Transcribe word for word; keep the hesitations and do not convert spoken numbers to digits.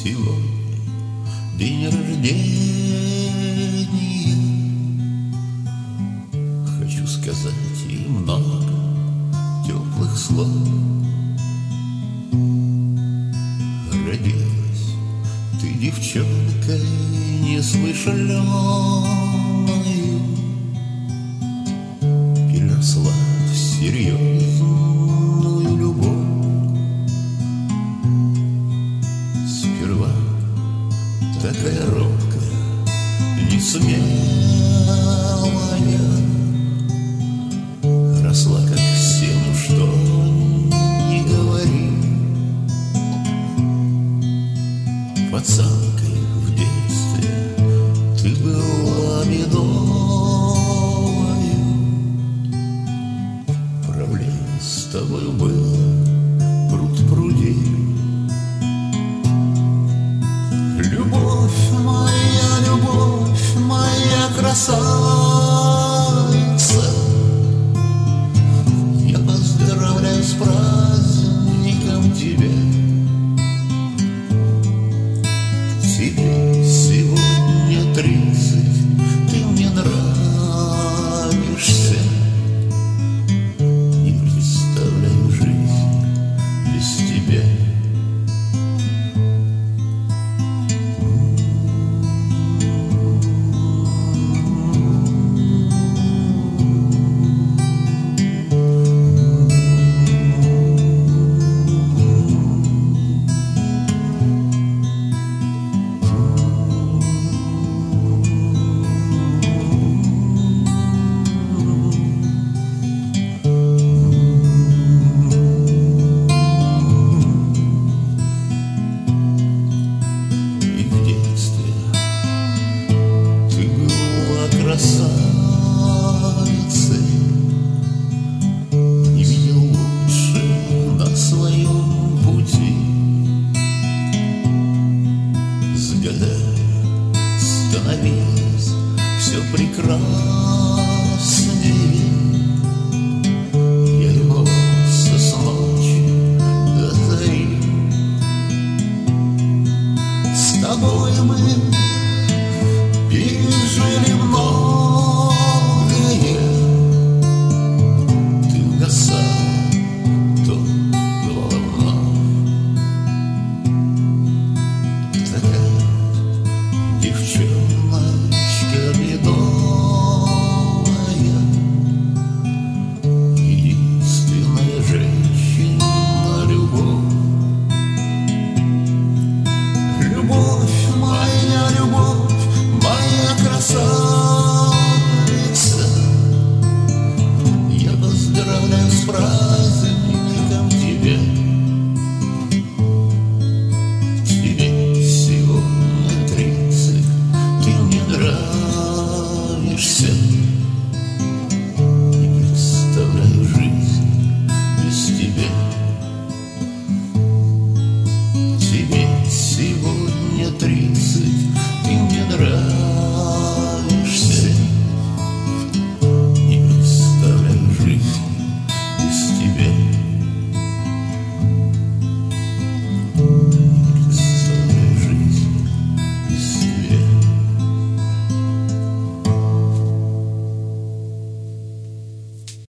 сегодня день рождения. Хочу сказать ей много теплых слов. Родилась ты девчонкой несмышленою, переросла в серьезную любовь. Сперва такая робкая, несмелая, росла как все, ну что не говори. Пацанкой в детстве ты была медовою, проблем с тобою было пруд пруди. Любовь моя, любовь моя красавица, я поздравляю с праздником тебя. Тебе сегодня тридцать, ты мне нравишься. Не представляю жизнь без тебя. Красавицей не видел лучше на своем пути. С годами становилось все прекраснее.